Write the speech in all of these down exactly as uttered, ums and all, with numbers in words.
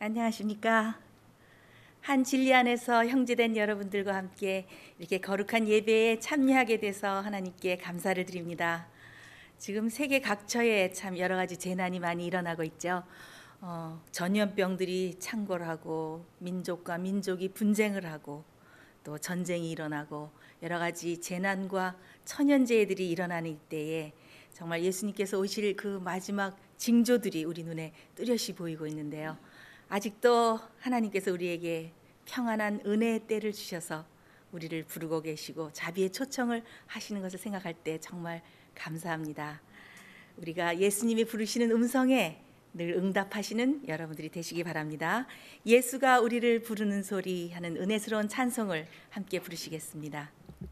안녕하십니까? 한 진리 안에서 형제된 여러분들과 함께 이렇게 거룩한 예배에 참여하게 돼서 하나님께 감사를 드립니다. 지금 세계 각처에 참 여러 가지 재난이 많이 일어나고 있죠. 어, 전염병들이 창궐하고 민족과 민족이 분쟁을 하고 또 전쟁이 일어나고 여러 가지 재난과 천연재해들이 일어나는 이때에 정말 예수님께서 오실 그 마지막 징조들이 우리 눈에 뚜렷이 보이고 있는데요. 아직도 하나님께서 우리에게 평안한 은혜의 때를 주셔서 우리를 부르고 계시고 자비의 초청을 하시는 것을 생각할 때 정말 감사합니다. 우리가 예수님이 부르시는 음성에 늘 응답하시는 여러분들이 되시기 바랍니다. 예수가 우리를 부르는 소리 하는 은혜스러운 찬송을 함께 부르시겠습니다.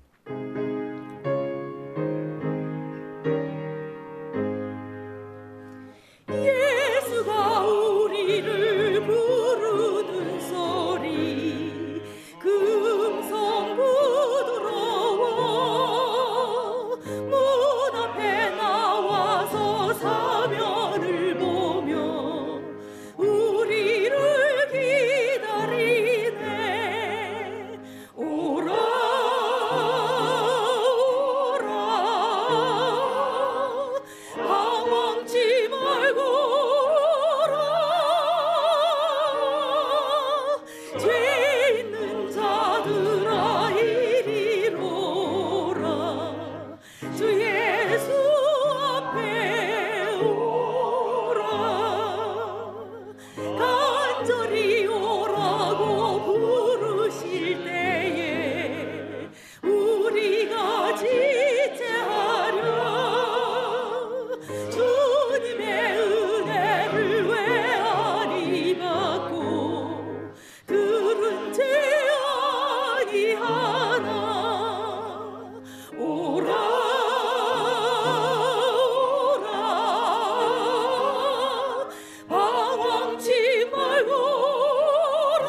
예수가 우리를 부르는 소리 그 음성 부드러워 문 앞에 나와서 사면을 보며 우리를 기다리네. 오라 오라 방황치 말고 오라. 죄 있는 자들아 이리로 오라. 주 예수 앞에 오라. 간절히 오라고 부르실 때에 우리가 지체하려 주님의 은혜를 왜 아니 받고 들은 죄 아니하나. 오라 오라 방황치 말고 오라.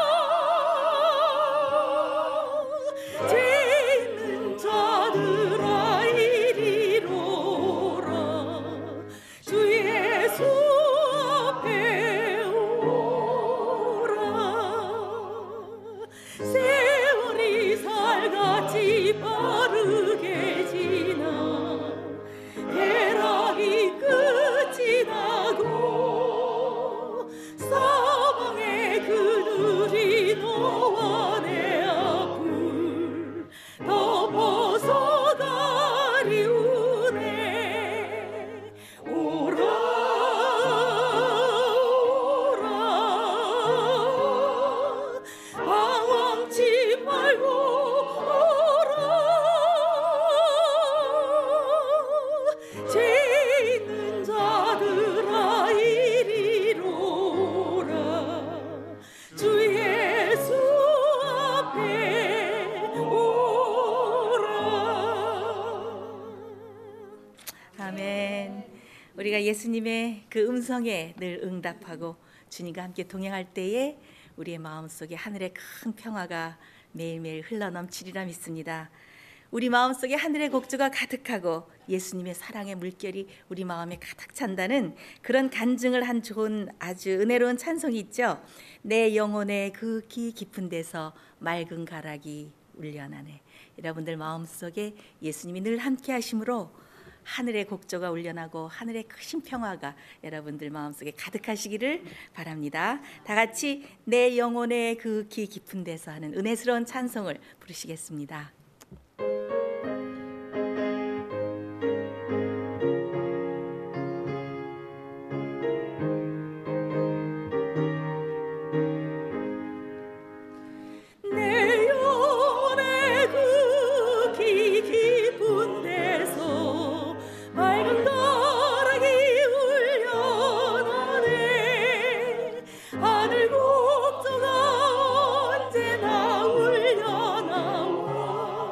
죄 있는 자들아 이리로 오라. 주 예수 앞에 오라. 세월이 살같이 빠르게 지나 대락이 끝이 나고 사방에 그늘이 너와 내 앞을 덮어서가리우네. 오라 오라 방황치 말고 오라. 죄 있는 자들아 이리로 오라. 주 예수 앞에 오라. 아멘. 우리가 예수님의 그 음성에 늘 응답하고 주님과 함께 동행할 때에 우리의 마음속에 하늘의 큰 평화가 매일매일 흘러넘치리라 믿습니다. 우리 마음속에 하늘의 곡조가 가득하고 예수님의 사랑의 물결이 우리 마음에 가득 찬다는 그런 간증을 한 좋은 아주 은혜로운 찬송이 있죠. 내 영혼의 극히 깊은 데서 맑은 가락이 울려나네. 여러분들 마음속에 예수님이 늘 함께 하심으로 하늘의 곡조가 울려나고 하늘의 크신 평화가 여러분들 마음속에 가득하시기를 바랍니다. 다 같이 내 영혼의 극히 깊은 데서 하는 은혜스러운 찬송을 부르시겠습니다. 내 영혼의 극히 깊은 데서 맑은 가락이 울려나네. 하늘 곡조가 언제나 울려나와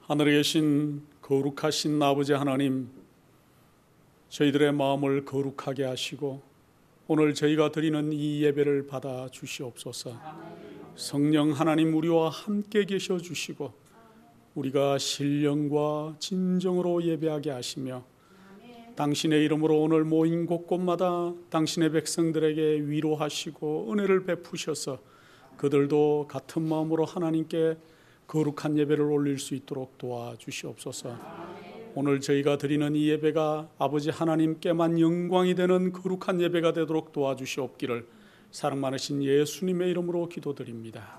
하늘에 계신 거룩하신 아버지 하나님, 저희들의 마음을 거룩하게 하시고 오늘 저희가 드리는 이 예배를 받아 주시옵소서. 성령 하나님 우리와 함께 계셔 주시고 우리가 신령과 진정으로 예배하게 하시며 당신의 이름으로 오늘 모인 곳곳마다 당신의 백성들에게 위로하시고 은혜를 베푸셔서 그들도 같은 마음으로 하나님께 거룩한 예배를 올릴 수 있도록 도와주시옵소서. 오늘 저희가 드리는 이 예배가 아버지 하나님께만 영광이 되는 거룩한 예배가 되도록 도와주시옵기를 사랑 많으신 예수님의 이름으로 기도드립니다.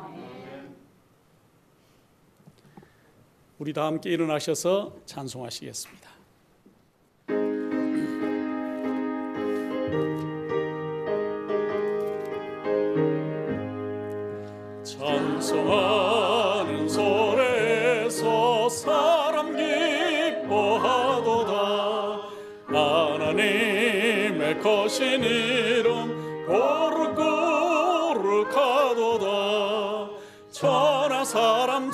우리 다 함께 일어나셔서 찬송하시겠습니다. 찬송하는 소리에서 사람 기뻐하도다. 하나님의 거신 이름 거룩거룩하도다. 천하 사람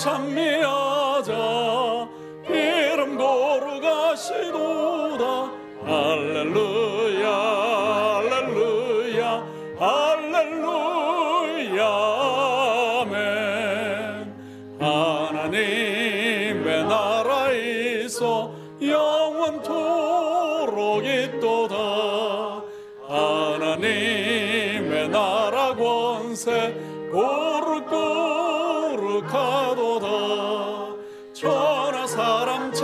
찬미하자 이름 거룩하시도다. 할렐루야 할렐루야 할렐루야. 하나님의 나라에서 영원토록 있도다. 하나님의 나라 권세 거룩거룩하도다. 천하 사람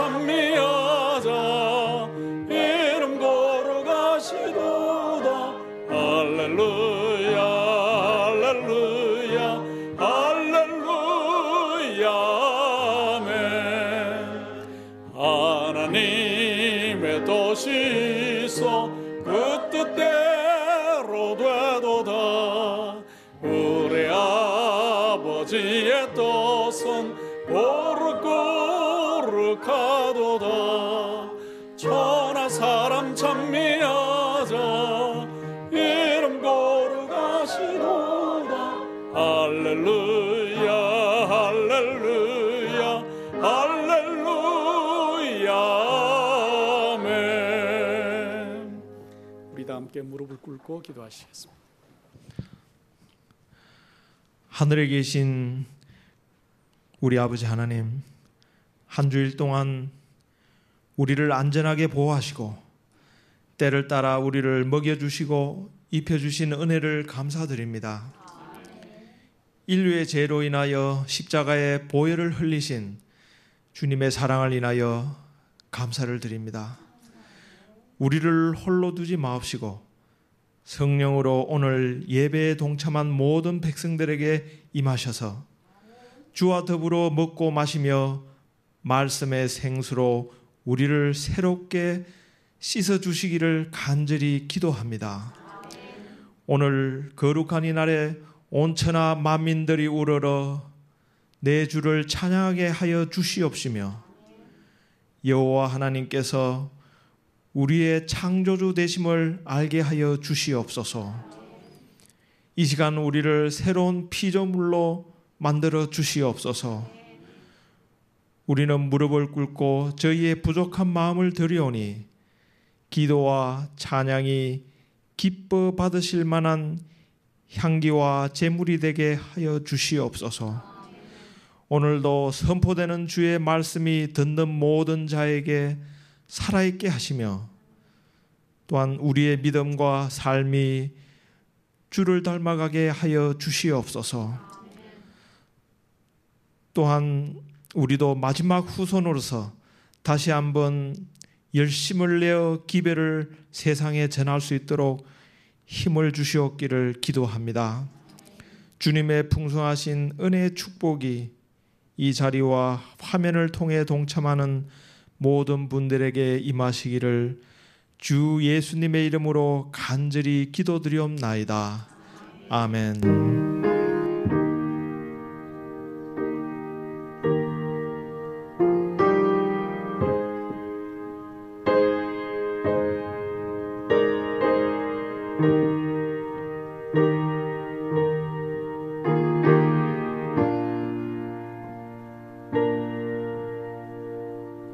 찬미하자 이름 거룩하시도다. 할렐루야 할렐루야 할렐루야. 하나님의 도시서 그 뜻대로 되도다. 우리 아버지의 뜻은 거룩거룩하도다. 천하 사람 찬미하자 이름 거룩하시도다. 할렐루야 할렐루야 할렐루야. 아멘. 우리 다 함께 무릎을 꿇고 기도하시겠습니다. 하늘에 계신 우리 아버지 하나님, 한 주일 동안 우리를 안전하게 보호하시고 때를 따라 우리를 먹여주시고 입혀주신 은혜를 감사드립니다. 인류의 죄로 인하여 십자가의 보혈을 흘리신 주님의 사랑을 인하여 감사를 드립니다. 우리를 홀로 두지 마옵시고 성령으로 오늘 예배에 동참한 모든 백성들에게 임하셔서 주와 더불어 먹고 마시며 말씀의 생수로 우리를 새롭게 씻어주시기를 간절히 기도합니다. 오늘 거룩한 이날에 온 천하 만민들이 우러러 내 주를 찬양하게 하여 주시옵시며 여호와 하나님께서 우리의 창조주 되심을 알게 하여 주시옵소서. 이 시간 우리를 새로운 피조물로 만들어 주시옵소서. 우리는 무릎을 꿇고 저희의 부족한 마음을 드리오니 기도와 찬양이 기뻐 받으실 만한 향기와 제물이 되게 하여 주시옵소서. 오늘도 선포되는 주의 말씀이 듣는 모든 자에게 살아있게 하시며 또한 우리의 믿음과 삶이 주를 닮아가게 하여 주시옵소서. 또한 우리도 마지막 후손으로서 다시 한번 열심을 내어 기별을 세상에 전할 수 있도록 힘을 주시옵기를 기도합니다. 주님의 풍성하신 은혜의 축복이 이 자리와 화면을 통해 동참하는 모든 분들에게 임하시기를 주 예수님의 이름으로 간절히 기도드리옵나이다. 아멘.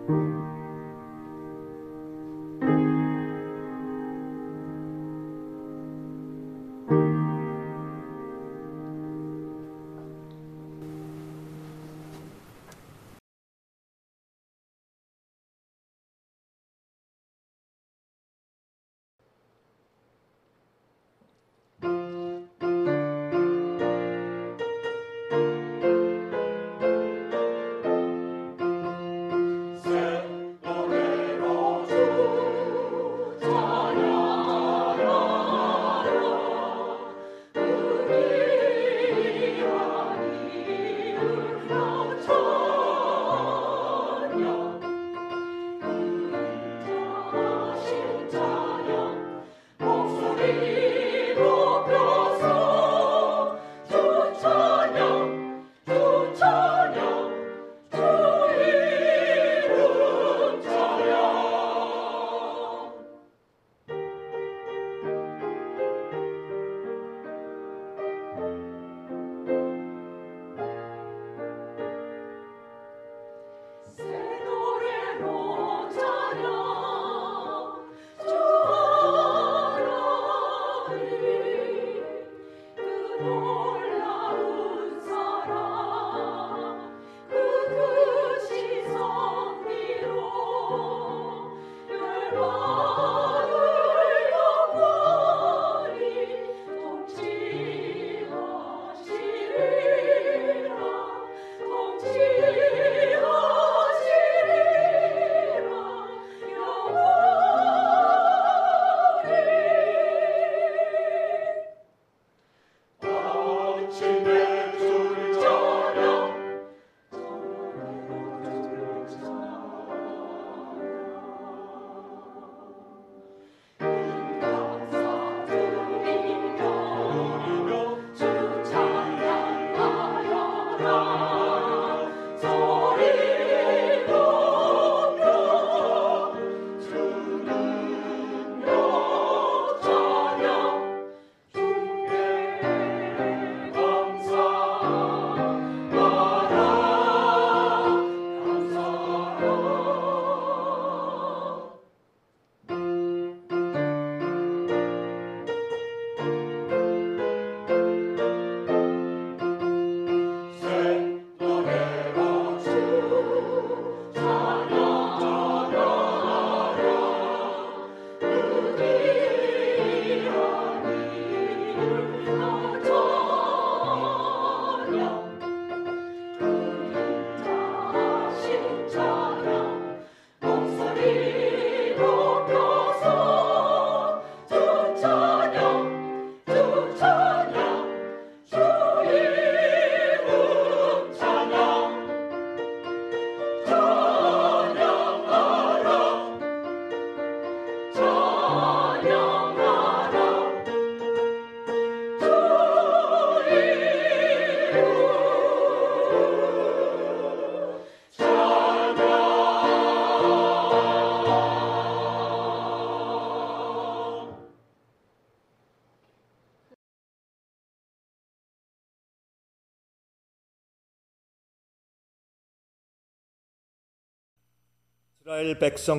이스라엘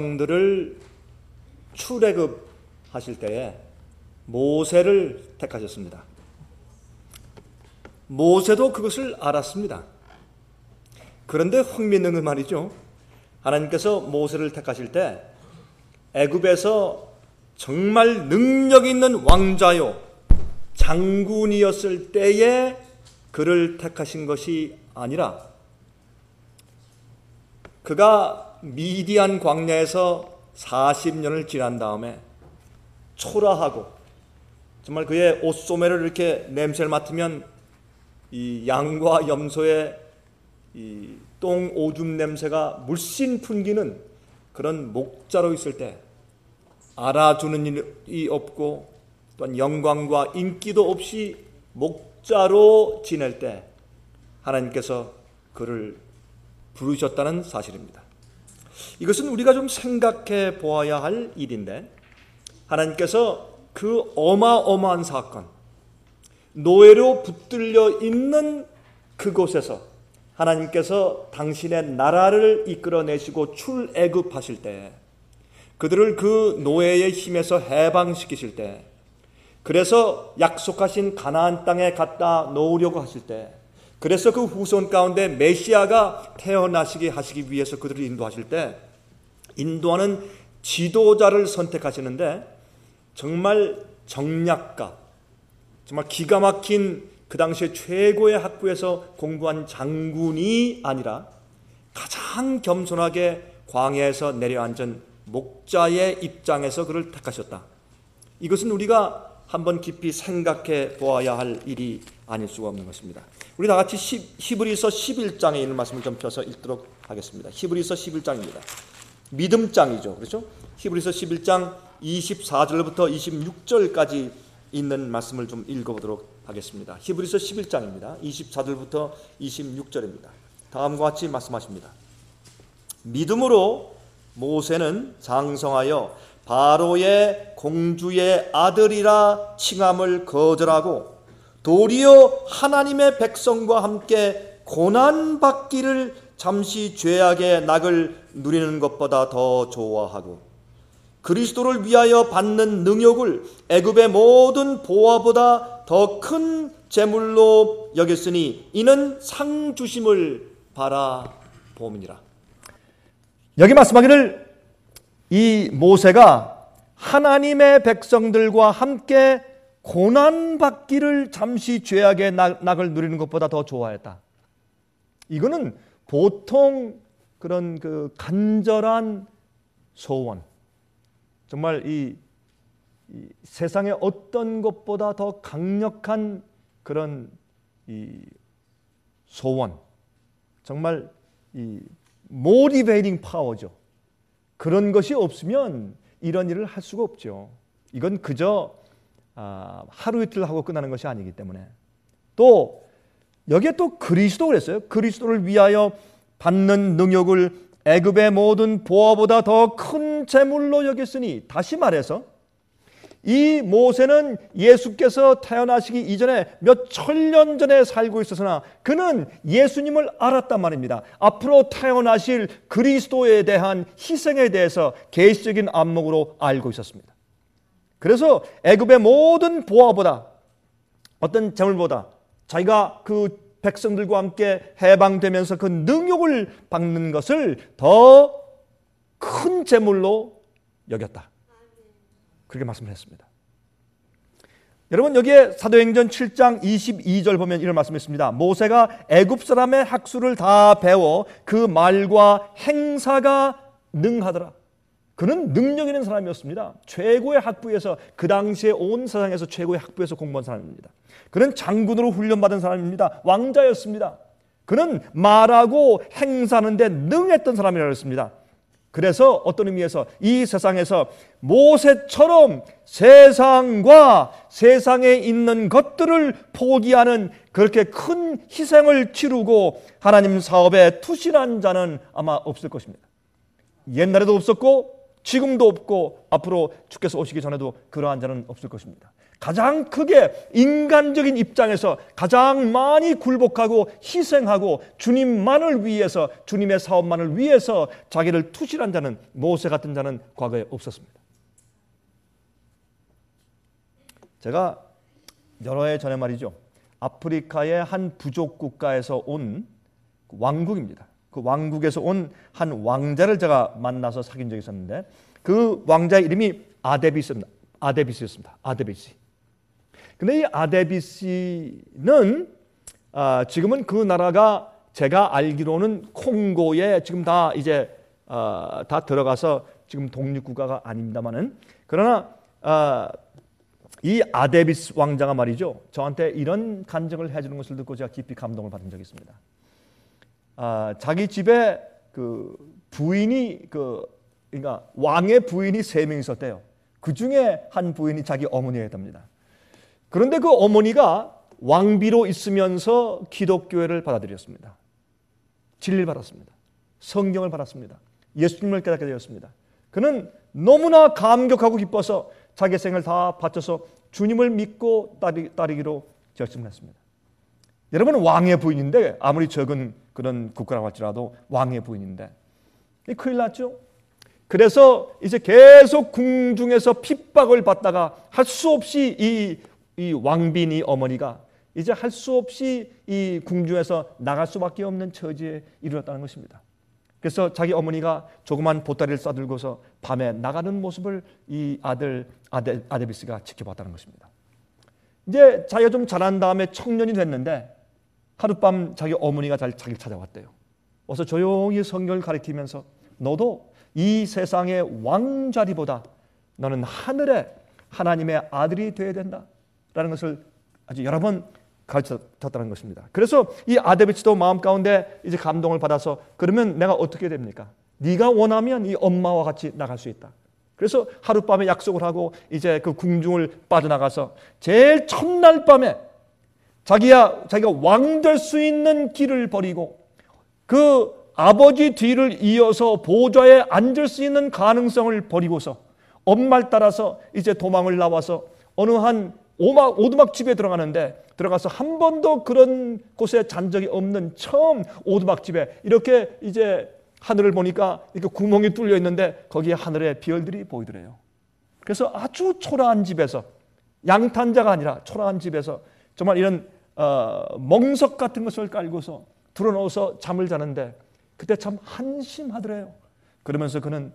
백성들을 출애굽하실 때에 모세를 택하셨습니다. 모세도 그것을 알았습니다. 그런데 흥미있는 그 말이죠. 하나님께서 모세를 택하실 때 애굽에서 정말 능력 있는 왕자요 장군이었을 때에 그를 택하신 것이 아니라 그가 미디안 광야에서 사십 년을 지난 다음에 초라하고 정말 그의 옷소매를 이렇게 냄새를 맡으면 이 양과 염소의 이 똥 오줌 냄새가 물씬 풍기는 그런 목자로 있을 때 알아주는 일이 없고 또한 영광과 인기도 없이 목자로 지낼 때 하나님께서 그를 부르셨다는 사실입니다. 이것은 우리가 좀 생각해 보아야 할 일인데 하나님께서 그 어마어마한 사건, 노예로 붙들려 있는 그곳에서 하나님께서 당신의 나라를 이끌어내시고 출애굽하실 때, 그들을 그 노예의 힘에서 해방시키실 때, 그래서 약속하신 가나안 땅에 갖다 놓으려고 하실 때, 그래서 그 후손 가운데 메시아가 태어나시게 하시기 위해서 그들을 인도하실 때 인도하는 지도자를 선택하시는데, 정말 정략가, 정말 기가 막힌 그 당시에 최고의 학부에서 공부한 장군이 아니라 가장 겸손하게 광야에서 내려앉은 목자의 입장에서 그를 택하셨다. 이것은 우리가 한번 깊이 생각해 보아야 할 일이 아닐 수가 없는 것입니다. 우리 다 같이 히브리서 십일 장에 있는 말씀을 좀 펴서 읽도록 하겠습니다. 히브리서 십일 장입니다. 믿음장이죠. 그렇죠? 히브리서 십일 장 이십사 절부터 이십육 절까지 있는 말씀을 좀 읽어보도록 하겠습니다. 히브리서 십일 장입니다. 이십사 절부터 이십육 절입니다. 다음과 같이 말씀하십니다. 믿음으로 모세는 장성하여 바로의 공주의 아들이라 칭함을 거절하고 도리어 하나님의 백성과 함께 고난받기를 잠시 죄악의 낙을 누리는 것보다 더 좋아하고 그리스도를 위하여 받는 능욕을 애굽의 모든 보화보다 더 큰 재물로 여겼으니 이는 상 주심을 바라봄이니라. 여기 말씀하기를 이 모세가 하나님의 백성들과 함께 고난받기를 잠시 죄악의 낙을 누리는 것보다 더 좋아했다. 이거는 보통 그런 그 간절한 소원, 정말 이, 이 세상의 어떤 것보다 더 강력한 그런 이 소원, 정말 이 모티베이팅 파워죠. 그런 것이 없으면 이런 일을 할 수가 없죠. 이건 그저 아, 하루 이틀 하고 끝나는 것이 아니기 때문에. 또 여기에 또 그리스도 그랬어요. 그리스도를 위하여 받는 능욕을 애굽의 모든 보화보다 더 큰 재물로 여겼으니, 다시 말해서 이 모세는 예수께서 태어나시기 이전에 몇 천년 전에 살고 있었으나 그는 예수님을 알았단 말입니다. 앞으로 태어나실 그리스도에 대한 희생에 대해서 계시적인 안목으로 알고 있었습니다. 그래서 애굽의 모든 보화보다, 어떤 재물보다 자기가 그 백성들과 함께 해방되면서 그 능욕을 받는 것을 더 큰 재물로 여겼다. 그렇게 말씀을 했습니다. 여러분, 여기에 사도행전 칠 장 이십이 절 보면 이런 말씀이 있습니다. 모세가 애굽 사람의 학수를 다 배워 그 말과 행사가 능하더라. 그는 능력 있는 사람이었습니다. 최고의 학부에서, 그 당시에 온 세상에서 최고의 학부에서 공부한 사람입니다. 그는 장군으로 훈련받은 사람입니다. 왕자였습니다. 그는 말하고 행사하는 데 능했던 사람이라고 했습니다. 그래서 어떤 의미에서 이 세상에서 모세처럼 세상과 세상에 있는 것들을 포기하는 그렇게 큰 희생을 치르고 하나님 사업에 투신한 자는 아마 없을 것입니다. 옛날에도 없었고 지금도 없고 앞으로 주께서 오시기 전에도 그러한 자는 없을 것입니다. 가장 크게 인간적인 입장에서 가장 많이 굴복하고 희생하고 주님만을 위해서, 주님의 사업만을 위해서 자기를 투실한 자는, 모세 같은 자는 과거에 없었습니다. 제가 여러 해 전에 말이죠, 아프리카의 한 부족 국가에서 온 왕국입니다. 그 왕국에서 온 한 왕자를 제가 만나서 사귄 적이 있었는데, 그 왕자의 이름이 아데비스입니다. 아데비스였습니다. 아데비스. 근데 이 아데비스는 아, 지금은 그 나라가 제가 알기로는 콩고에 지금 다 이제 아, 다 들어가서 지금 독립국가가 아닙니다만은, 그러나 아, 이 아데비스 왕자가 말이죠, 저한테 이런 간증을 해주는 것을 듣고 제가 깊이 감동을 받은 적이 있습니다. 아, 자기 집에 그 부인이 그 그러니까 왕의 부인이 세 명 있었대요. 그 중에 한 부인이 자기 어머니였답니다. 그런데 그 어머니가 왕비로 있으면서 기독교회를 받아들였습니다. 진리를 받았습니다. 성경을 받았습니다. 예수님을 깨닫게 되었습니다. 그는 너무나 감격하고 기뻐서 자기 생을 다 바쳐서 주님을 믿고 따르, 따르기로 결심을 했습니다. 여러분, 왕의 부인인데 아무리 적은 그런 국가라고 할지라도 왕의 부인인데 큰일 났죠. 그래서 이제 계속 궁중에서 핍박을 받다가 할 수 없이 이, 이 왕비니 어머니가 이제 할 수 없이 이 궁중에서 나갈 수밖에 없는 처지에 이르렀다는 것입니다. 그래서 자기 어머니가 조그만 보따리를 싸들고서 밤에 나가는 모습을 이 아들 아데, 아데비스가 지켜봤다는 것입니다. 이제 자기가 좀 자란 다음에 청년이 됐는데 하룻밤 자기 어머니가 자기를 찾아왔대요. 어서 조용히 성경을 가리키면서 너도 이 세상의 왕자리보다 너는 하늘의 하나님의 아들이 되어야 된다라는 것을 아주 여러 번 가르쳤다는 것입니다. 그래서 이 아데비스도 마음 가운데 이제 감동을 받아서 그러면 내가 어떻게 됩니까? 네가 원하면 이 엄마와 같이 나갈 수 있다. 그래서 하룻밤에 약속을 하고 이제 그 궁중을 빠져나가서 제일 첫날 밤에 자기야 자기가 왕 될 수 있는 길을 버리고 그 아버지 뒤를 이어서 보좌에 앉을 수 있는 가능성을 버리고서 엄마를 따라서 이제 도망을 나와서 어느 한 오막, 오두막 집에 들어가는데 들어가서 한 번도 그런 곳에 잔 적이 없는 처음 오두막 집에 이렇게 이제 하늘을 보니까 이렇게 구멍이 뚫려 있는데 거기에 하늘에 별들이 보이더래요. 그래서 아주 초라한 집에서 양탄자가 아니라 초라한 집에서 정말 이런 어, 멍석 같은 것을 깔고서 들어놓아서 잠을 자는데 그때 참 한심하더래요. 그러면서 그는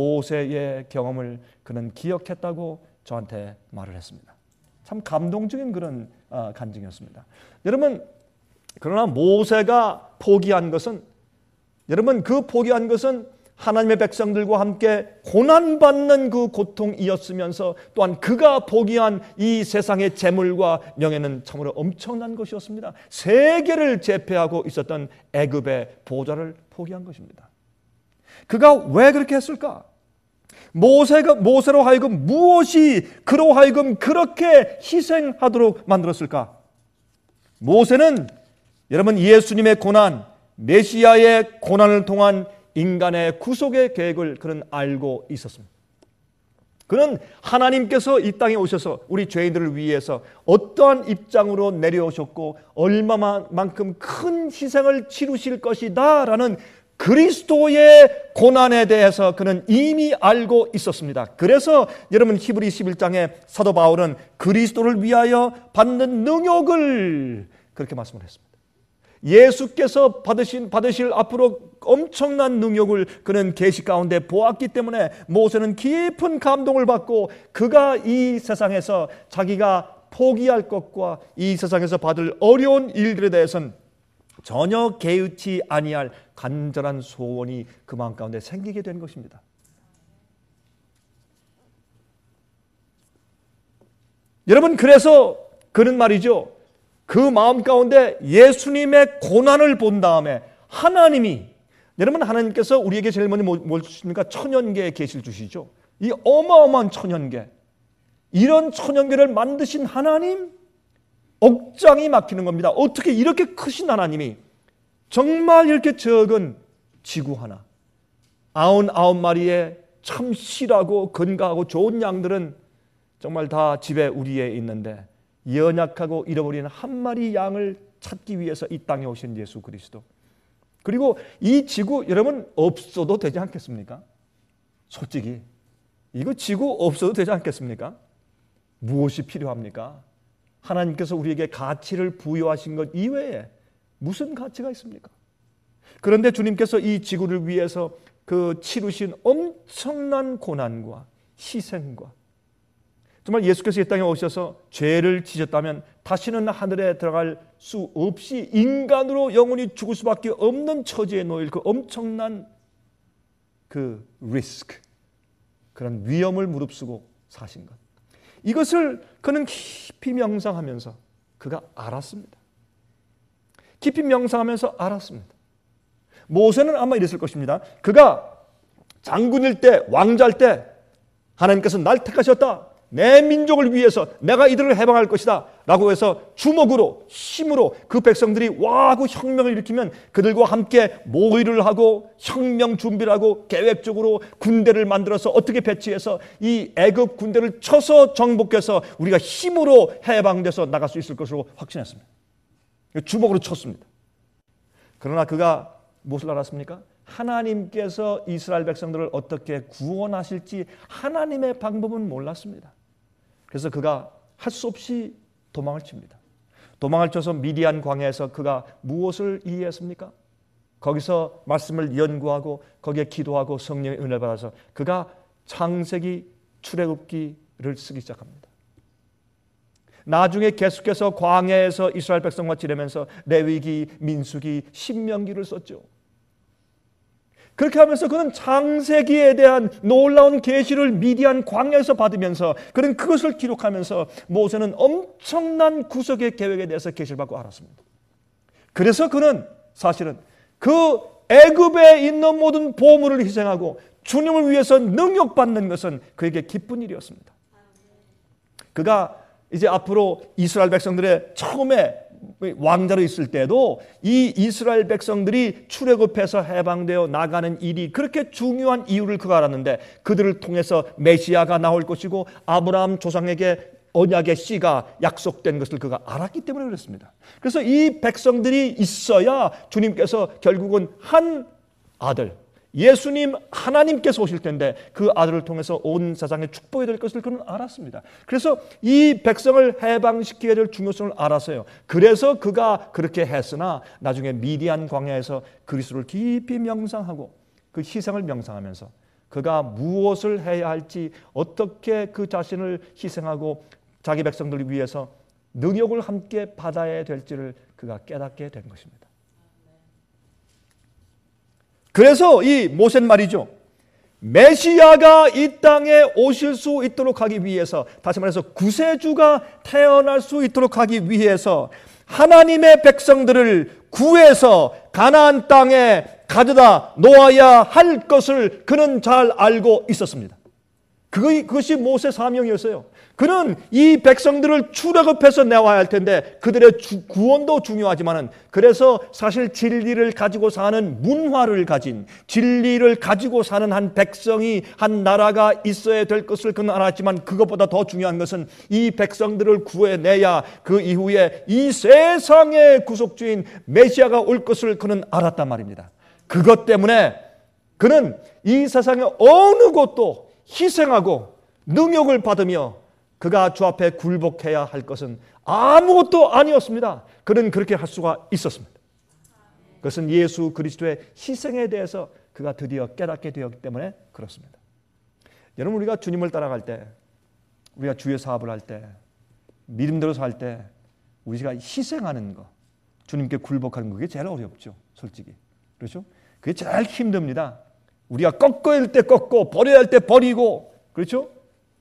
모세의 경험을 그는 기억했다고 저한테 말을 했습니다. 참 감동적인 그런 어, 간증이었습니다. 여러분 그러나 모세가 포기한 것은 여러분 그 포기한 것은 하나님의 백성들과 함께 고난받는 그 고통이었으면서 또한 그가 포기한 이 세상의 재물과 명예는 참으로 엄청난 것이었습니다. 세계를 제패하고 있었던 애굽의 보좌를 포기한 것입니다. 그가 왜 그렇게 했을까? 모세가 모세로 하여금 무엇이 그로 하여금 그렇게 희생하도록 만들었을까? 모세는 여러분 예수님의 고난, 메시아의 고난을 통한 인간의 구속의 계획을 그는 알고 있었습니다. 그는 하나님께서 이 땅에 오셔서 우리 죄인들을 위해서 어떠한 입장으로 내려오셨고 얼마만큼 큰 희생을 치르실 것이다 라는 그리스도의 고난에 대해서 그는 이미 알고 있었습니다. 그래서 여러분 히브리 십일 장에 사도 바울은 그리스도를 위하여 받는 능욕을 그렇게 말씀을 했습니다. 예수께서 받으신, 받으실 앞으로 엄청난 능력을 그는 계시 가운데 보았기 때문에 모세는 깊은 감동을 받고 그가 이 세상에서 자기가 포기할 것과 이 세상에서 받을 어려운 일들에 대해서는 전혀 개의치 아니할 간절한 소원이 그 마음 가운데 생기게 된 것입니다. 여러분 그래서 그는 말이죠. 그 마음 가운데 예수님의 고난을 본 다음에 하나님이 여러분 하나님께서 우리에게 제일 먼저 뭘 주십니까? 천연계의 계시를 주시죠. 이 어마어마한 천연계 이런 천연계를 만드신 하나님 억장이 막히는 겁니다. 어떻게 이렇게 크신 하나님이 정말 이렇게 적은 지구 하나 아흔아홉 마리의 참 실하고 건강하고 좋은 양들은 정말 다 집에 우리에 있는데 연약하고 잃어버린 한 마리 양을 찾기 위해서 이 땅에 오신 예수 그리스도 그리고 이 지구 여러분 없어도 되지 않겠습니까? 솔직히 이거 지구 없어도 되지 않겠습니까? 무엇이 필요합니까? 하나님께서 우리에게 가치를 부여하신 것 이외에 무슨 가치가 있습니까? 그런데 주님께서 이 지구를 위해서 그 치르신 엄청난 고난과 희생과 정말 예수께서 이 땅에 오셔서 죄를 지셨다면 다시는 하늘에 들어갈 수 없이 인간으로 영원히 죽을 수밖에 없는 처지에 놓일 그 엄청난 그 리스크 그런 위험을 무릅쓰고 사신 것 이것을 그는 깊이 명상하면서 그가 알았습니다. 깊이 명상하면서 알았습니다. 모세는 아마 이랬을 것입니다. 그가 장군일 때 왕자일 때 하나님께서 날 택하셨다. 내 민족을 위해서 내가 이들을 해방할 것이다 라고 해서 주먹으로 힘으로 그 백성들이 와 하고 혁명을 일으키면 그들과 함께 모의를 하고 혁명 준비를 하고 계획적으로 군대를 만들어서 어떻게 배치해서 이 애굽 군대를 쳐서 정복해서 우리가 힘으로 해방돼서 나갈 수 있을 것으로 확신했습니다. 주먹으로 쳤습니다. 그러나 그가 무엇을 알았습니까? 하나님께서 이스라엘 백성들을 어떻게 구원하실지 하나님의 방법은 몰랐습니다. 그래서 그가 할 수 없이 도망을 칩니다. 도망을 쳐서 미디안 광야에서 그가 무엇을 이해했습니까? 거기서 말씀을 연구하고 거기에 기도하고 성령의 은혜를 받아서 그가 창세기, 출애굽기를 쓰기 시작합니다. 나중에 계속해서 광야에서 이스라엘 백성과 지내면서 레위기, 민수기, 신명기를 썼죠. 그렇게 하면서 그는 창세기에 대한 놀라운 계시를 미디안 광야에서 받으면서 그는 그것을 기록하면서 모세는 엄청난 구속의 계획에 대해서 계시를 받고 알았습니다. 그래서 그는 사실은 그 애굽에 있는 모든 보물을 희생하고 주님을 위해서 능욕받는 것은 그에게 기쁜 일이었습니다. 그가 이제 앞으로 이스라엘 백성들의 처음에 왕자로 있을 때도 이 이스라엘 백성들이 출애굽해서 해방되어 나가는 일이 그렇게 중요한 이유를 그가 알았는데 그들을 통해서 메시아가 나올 것이고 아브라함 조상에게 언약의 씨가 약속된 것을 그가 알았기 때문에 그렇습니다. 그래서 이 백성들이 있어야 주님께서 결국은 한 아들 예수님 하나님께서 오실 텐데 그 아들을 통해서 온 세상에 축복이 될 것을 그는 알았습니다. 그래서 이 백성을 해방시켜야 될 중요성을 알았어요. 그래서 그가 그렇게 했으나 나중에 미디안 광야에서 그리스도를 깊이 명상하고 그 희생을 명상하면서 그가 무엇을 해야 할지 어떻게 그 자신을 희생하고 자기 백성들을 위해서 능욕을 함께 받아야 될지를 그가 깨닫게 된 것입니다. 그래서 이 모세는 말이죠. 메시아가 이 땅에 오실 수 있도록 하기 위해서 다시 말해서 구세주가 태어날 수 있도록 하기 위해서 하나님의 백성들을 구해서 가나안 땅에 가져다 놓아야 할 것을 그는 잘 알고 있었습니다. 그것이 모세 사명이었어요. 그는 이 백성들을 출애굽해서 내와야 할 텐데 그들의 주, 구원도 중요하지만은 그래서 사실 진리를 가지고 사는 문화를 가진 진리를 가지고 사는 한 백성이 한 나라가 있어야 될 것을 그는 알았지만 그것보다 더 중요한 것은 이 백성들을 구해내야 그 이후에 이 세상의 구속주인 메시아가 올 것을 그는 알았단 말입니다. 그것 때문에 그는 이 세상의 어느 곳도 희생하고 능욕을 받으며 그가 주 앞에 굴복해야 할 것은 아무것도 아니었습니다. 그는 그렇게 할 수가 있었습니다. 그것은 예수 그리스도의 희생에 대해서 그가 드디어 깨닫게 되었기 때문에 그렇습니다. 여러분 우리가 주님을 따라갈 때 우리가 주의 사업을 할 때 믿음대로 살 때 우리가 희생하는 거 주님께 굴복하는 거 그게 제일 어렵죠. 솔직히. 그렇죠? 그게 제일 힘듭니다. 우리가 꺾어야 할 때 꺾고 버려야 할 때 버리고 그렇죠?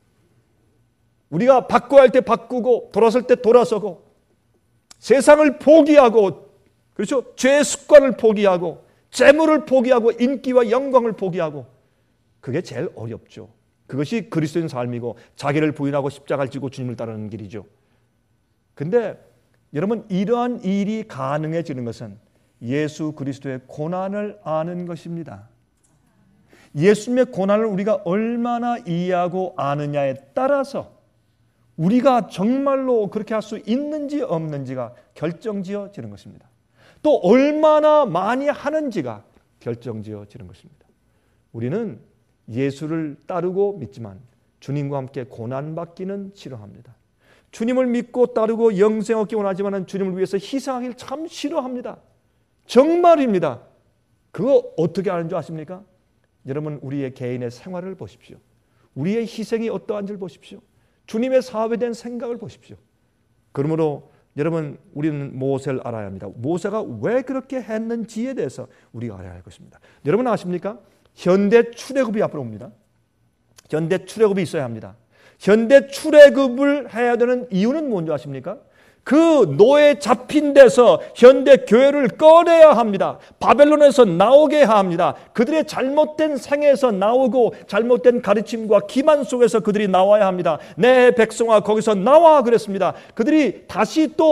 우리가 바꿔야 할 때 바꾸고 돌아설 때 돌아서고 세상을 포기하고 그렇죠? 죄의 습관을 포기하고 재물을 포기하고 인기와 영광을 포기하고 그게 제일 어렵죠. 그것이 그리스도인 삶이고 자기를 부인하고 십자가를 지고 주님을 따르는 길이죠. 근데 여러분 이러한 일이 가능해지는 것은 예수 그리스도의 고난을 아는 것입니다. 예수님의 고난을 우리가 얼마나 이해하고 아느냐에 따라서 우리가 정말로 그렇게 할 수 있는지 없는지가 결정지어지는 것입니다. 또 얼마나 많이 하는지가 결정지어지는 것입니다. 우리는 예수를 따르고 믿지만 주님과 함께 고난받기는 싫어합니다. 주님을 믿고 따르고 영생 얻기 원하지만 주님을 위해서 희생하기를 참 싫어합니다. 정말입니다. 그거 어떻게 아는 줄 아십니까? 여러분 우리의 개인의 생활을 보십시오. 우리의 희생이 어떠한지를 보십시오. 주님의 사업에 대한 생각을 보십시오. 그러므로 여러분 우리는 모세를 알아야 합니다. 모세가 왜 그렇게 했는지에 대해서 우리가 알아야 할 것입니다. 여러분 아십니까? 현대 출애굽이 앞으로 옵니다. 현대 출애굽이 있어야 합니다. 현대 출애굽을 해야 되는 이유는 뭔지 아십니까? 그 노예 잡힌 데서 현대 교회를 꺼내야 합니다. 바벨론에서 나오게 합니다. 그들의 잘못된 생애에서 나오고 잘못된 가르침과 기만 속에서 그들이 나와야 합니다. 내 백성아 거기서 나와 그랬습니다. 그들이 다시 또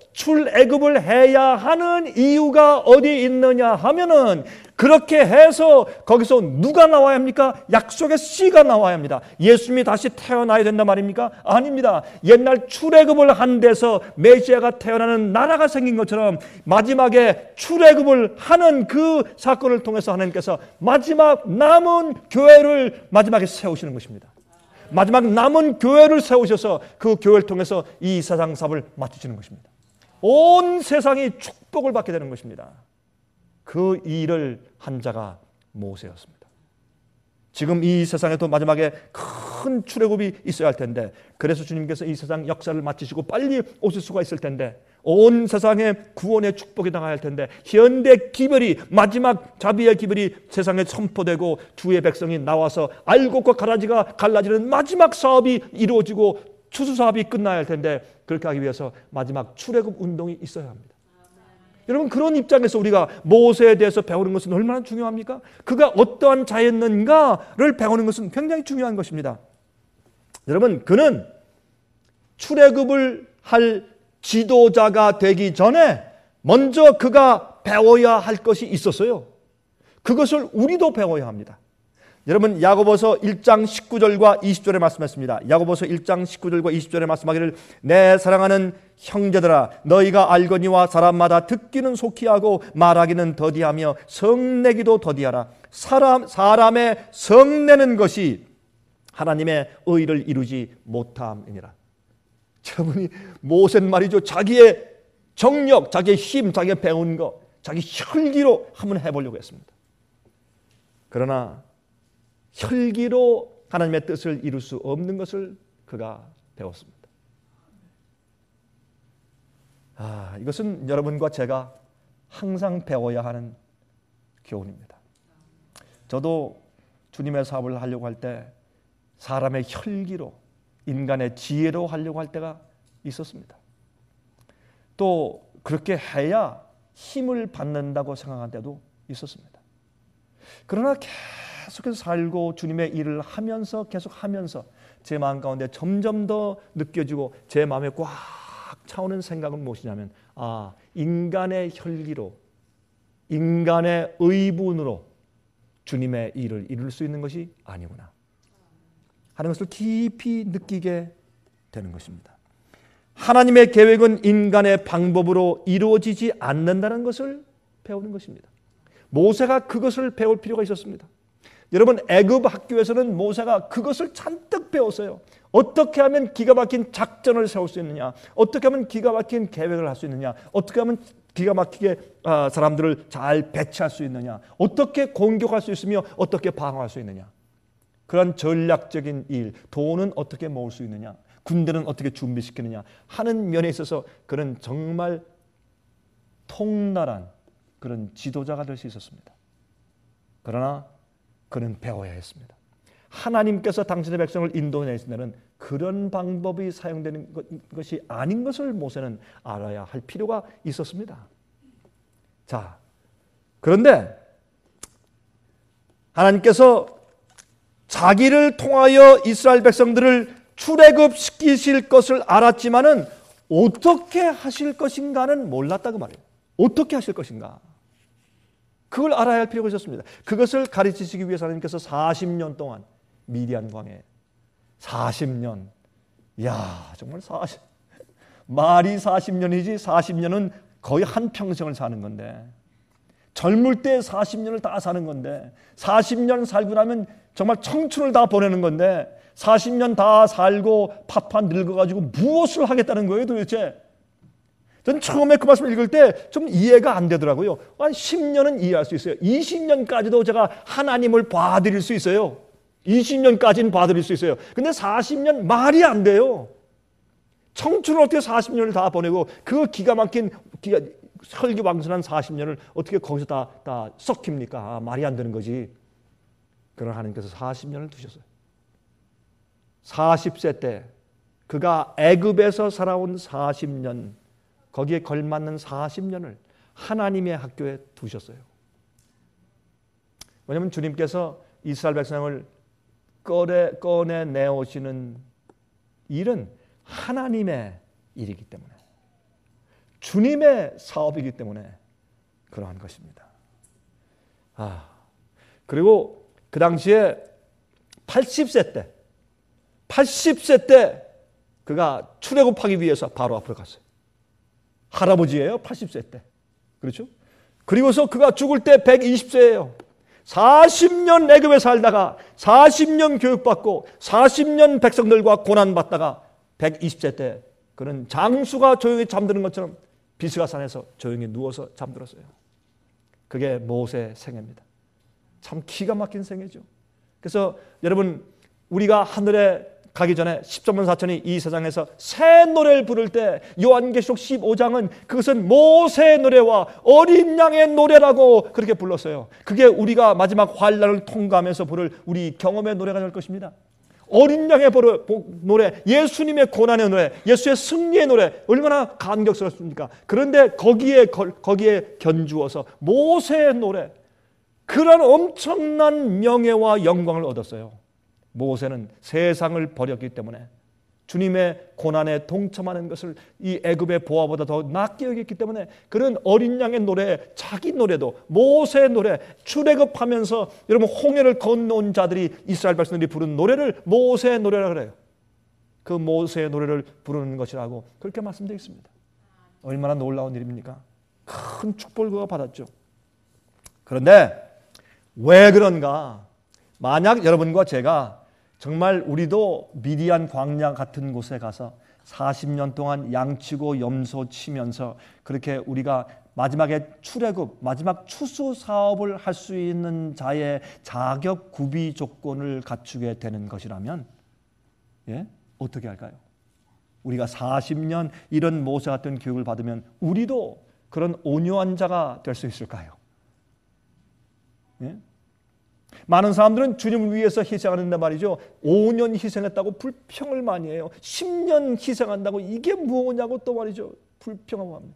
출애굽을 해야 하는 이유가 어디 있느냐 하면은 그렇게 해서 거기서 누가 나와야 합니까? 약속의 씨가 나와야 합니다. 예수님이 다시 태어나야 된단 말입니까? 아닙니다. 옛날 출애굽을 한 데서 메시아가 태어나는 나라가 생긴 것처럼 마지막에 출애굽을 하는 그 사건을 통해서 하나님께서 마지막 남은 교회를 마지막에 세우시는 것입니다. 마지막 남은 교회를 세우셔서 그 교회를 통해서 이 세상 사업을 마치시는 것입니다. 온 세상이 축복을 받게 되는 것입니다. 그 일을 한 자가 모세였습니다. 지금 이 세상에도 마지막에 큰 출애굽이 있어야 할 텐데, 그래서 주님께서 이 세상 역사를 마치시고 빨리 오실 수가 있을 텐데, 온 세상에 구원의 축복이 나가야 할 텐데, 현대 기별이, 마지막 자비의 기별이 세상에 선포되고 주의 백성이 나와서 알곡과 가라지가 갈라지는 마지막 사업이 이루어지고 추수 사업이 끝나야 할 텐데, 그렇게 하기 위해서 마지막 출애굽 운동이 있어야 합니다. 여러분, 그런 입장에서 우리가 모세에 대해서 배우는 것은 얼마나 중요합니까? 그가 어떠한 자였는가를 배우는 것은 굉장히 중요한 것입니다. 여러분, 그는 출애굽을 할 지도자가 되기 전에 먼저 그가 배워야 할 것이 있었어요. 그것을 우리도 배워야 합니다. 여러분, 야고보서 일 장 십구 절과 이십 절에 말씀했습니다. 야고보서 일 장 십구 절과 이십 절에 말씀하기를, 내 사랑하는 형제들아, 너희가 알거니와 사람마다 듣기는 속히 하고 말하기는 더디하며 성내기도 더디하라. 사람, 사람의 성내는 것이 하나님의 의를 이루지 못함이니라. 저분이 모세는 말이죠, 자기의 정력, 자기의 힘, 자기가 배운 거, 자기 혈기로 한번 해보려고 했습니다. 그러나 혈기로 하나님의 뜻을 이룰 수 없는 것을 그가 배웠습니다. 아, 이것은 여러분과 제가 항상 배워야 하는 교훈입니다. 저도 주님의 사업을 하려고 할 때 사람의 혈기로, 인간의 지혜로 하려고 할 때가 있었습니다. 또 그렇게 해야 힘을 받는다고 생각한 때도 있었습니다. 그러나 계속해서 살고 주님의 일을 하면서 계속 하면서 제 마음 가운데 점점 더 느껴지고 제 마음에 꽉 차오는 생각은 무엇이냐면, 아, 인간의 혈기로, 인간의 의분으로 주님의 일을 이룰 수 있는 것이 아니구나 하는 것을 깊이 느끼게 되는 것입니다. 하나님의 계획은 인간의 방법으로 이루어지지 않는다는 것을 배우는 것입니다. 모세가 그것을 배울 필요가 있었습니다. 여러분, 애굽 학교에서는 모세가 그것을 잔뜩 배웠어요. 어떻게 하면 기가 막힌 작전을 세울 수 있느냐, 어떻게 하면 기가 막힌 계획을 할 수 있느냐, 어떻게 하면 기가 막히게 사람들을 잘 배치할 수 있느냐, 어떻게 공격할 수 있으며 어떻게 방어할 수 있느냐, 그런 전략적인 일, 돈은 어떻게 모을 수 있느냐, 군대는 어떻게 준비시키느냐 하는 면에 있어서 그는 정말 통날한 그런 지도자가 될 수 있었습니다. 그러나 그는 배워야 했습니다. 하나님께서 당신의 백성을 인도하실 때는 그런 방법이 사용되는 것이 아닌 것을 모세는 알아야 할 필요가 있었습니다. 자, 그런데 하나님께서 자기를 통하여 이스라엘 백성들을 출애굽시키실 것을 알았지만은 어떻게 하실 것인가는 몰랐다고 말이에요. 어떻게 하실 것인가? 그걸 알아야 할 필요가 있었습니다. 그것을 가르치시기 위해서 하나님께서 사십 년 동안 미디안 광야에 사십 년, 이야, 정말 사십, 말이 사십 년이지 사십 년은 거의 한 평생을 사는 건데, 젊을 때 사십 년을 다 사는 건데, 사십 년 살고 나면 정말 청춘을 다 보내는 건데, 사십 년 다 살고 파파 늙어가지고 무엇을 하겠다는 거예요 도대체? 저는 처음에 그 말씀을 읽을 때 좀 이해가 안 되더라고요. 한 십 년은 이해할 수 있어요. 이십 년까지도 제가 하나님을 봐드릴 수 있어요. 이십 년까지는 봐드릴 수 있어요. 근데 사십 년 말이 안 돼요. 청춘을 어떻게 사십 년을 다 보내고 그 기가 막힌 기가, 혈기왕성한 사십 년을 어떻게 거기서 다, 다 썩힙니까? 아, 말이 안 되는 거지. 그러나 하나님께서 사십 년을 두셨어요. 사십 세 때 그가 애굽에서 살아온 사십 년, 거기에 걸맞는 사십 년을 하나님의 학교에 두셨어요. 왜냐하면 주님께서 이스라엘 백성을 꺼내, 꺼내 내오시는 일은 하나님의 일이기 때문에, 주님의 사업이기 때문에 그러한 것입니다. 아, 그리고 그 당시에 팔십 세 때, 팔십 세 때 그가 출애굽하기 위해서 바로 앞으로 갔어요. 할아버지예요, 팔십 세 때. 그렇죠? 그리고서 그가 죽을 때 백이십 세예요. 사십 년 애굽에 살다가 사십 년 교육받고 사십 년 백성들과 고난받다가 백이십 세 때 그는 장수가 조용히 잠드는 것처럼 비스가산에서 조용히 누워서 잠들었어요. 그게 모세 생애입니다. 참 기가 막힌 생애죠. 그래서 여러분, 우리가 하늘에 가기 전에 십삼만 사천이 이 세상에서 새 노래를 부를 때 요한계시록 십오 장은 그것은 모세의 노래와 어린 양의 노래라고 그렇게 불렀어요. 그게 우리가 마지막 환난을 통과하면서 부를 우리 경험의 노래가 될 것입니다. 어린 양의 노래, 예수님의 고난의 노래, 예수의 승리의 노래, 얼마나 감격스럽습니까? 그런데 거기에 거기에 견주어서 모세의 노래, 그런 엄청난 명예와 영광을 얻었어요. 모세는 세상을 버렸기 때문에 주님의 고난에 동참하는 것을 이 애굽의 보화보다 더 낫게 여겼기 때문에 그런 어린 양의 노래, 자기 노래도 모세의 노래, 출애굽하면서 여러분 홍해를 건너온 자들이 이스라엘 백성들이 부른 노래를 모세의 노래라 그래요. 그 모세의 노래를 부르는 것이라고 그렇게 말씀되어 있습니다. 얼마나 놀라운 일입니까? 큰 축복을 그가 받았죠. 그런데 왜 그런가? 만약 여러분과 제가 정말 우리도 미디안 광야 같은 곳에 가서 사십 년 동안 양치고 염소 치면서 그렇게 우리가 마지막에 출애굽, 마지막 추수 사업을 할 수 있는 자의 자격 구비 조건을 갖추게 되는 것이라면, 예? 어떻게 할까요? 우리가 사십 년 이런 모세 같은 교육을 받으면 우리도 그런 온유한 자가 될 수 있을까요? 예? 많은 사람들은 주님을 위해서 희생하는데 말이죠, 오 년 희생했다고 불평을 많이 해요. 십 년 희생한다고 이게 뭐냐고 또 말이죠, 불평하고 합니다.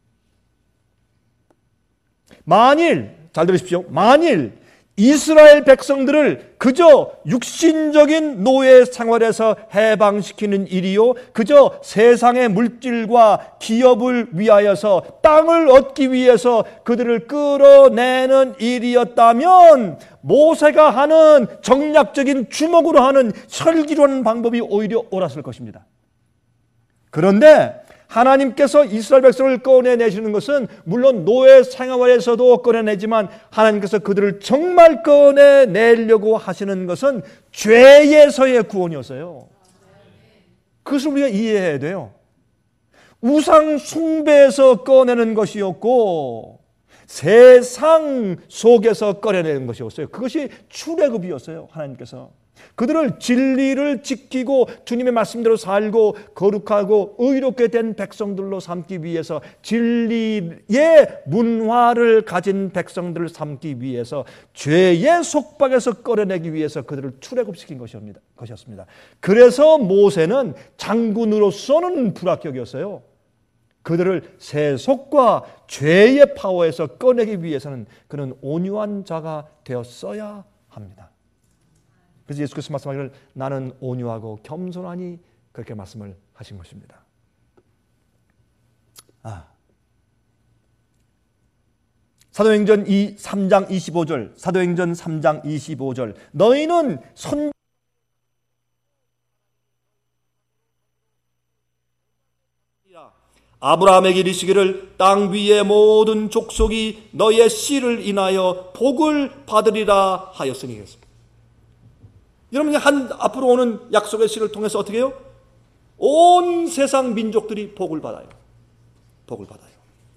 만일, 잘 들으십시오, 만일 이스라엘 백성들을 그저 육신적인 노예 생활에서 해방시키는 일이요, 그저 세상의 물질과 기업을 위하여서 땅을 얻기 위해서 그들을 끌어내는 일이었다면 모세가 하는 정략적인 주먹으로 하는 설기로 하는 방법이 오히려 옳았을 것입니다. 그런데 하나님께서 이스라엘 백성을 꺼내내시는 것은 물론 노예 생활에서도 꺼내내지만 하나님께서 그들을 정말 꺼내내려고 하시는 것은 죄에서의 구원이었어요. 그것을 우리가 이해해야 돼요. 우상 숭배에서 꺼내는 것이었고 세상 속에서 꺼내내는 것이었어요. 그것이 출애굽이었어요. 하나님께서 그들을 진리를 지키고 주님의 말씀대로 살고 거룩하고 의롭게 된 백성들로 삼기 위해서, 진리의 문화를 가진 백성들을 삼기 위해서, 죄의 속박에서 꺼내내기 위해서 그들을 출애굽시킨 것이었습니다. 그래서 모세는 장군으로서는 불합격이었어요. 그들을 세속과 죄의 파워에서 꺼내기 위해서는 그는 온유한 자가 되었어야 합니다. 그래서 예수께서 말씀하기를 나는 온유하고 겸손하니 그렇게 말씀을 하신 것입니다. 아. 사도행전 삼 장 이십오 절, 사도행전 삼 장 이십오 절, 너희는 선 아브라함에게 이르시기를 땅 위의 모든 족속이 너의 씨를 인하여 복을 받으리라 하였으니 그랬습니다. 여러분이 한 앞으로 오는 약속의 씨를 통해서 어떻게 해요? 온 세상 민족들이 복을 받아요. 복을 받아요.